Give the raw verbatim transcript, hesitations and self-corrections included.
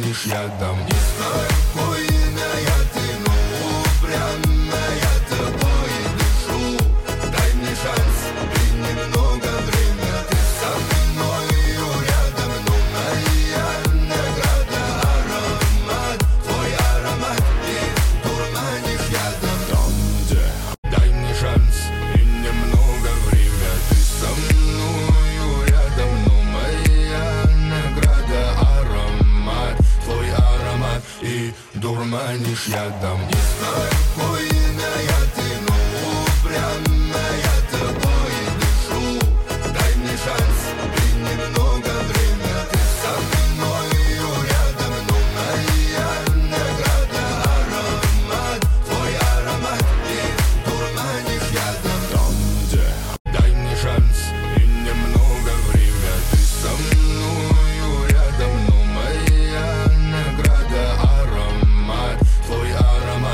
дурманишь ядом. Неспокойная ты, но упрямая, тобой дышу. Дай мне шанс и немного время. Ты со мною рядом, но моя награда аромат, твой аромат, и дурманишь ядом. Там, где дай мне шанс и немного время. Ты со мною рядом, но моя награда аромат, твой аромат, и дурманишь ядом. Неспокойная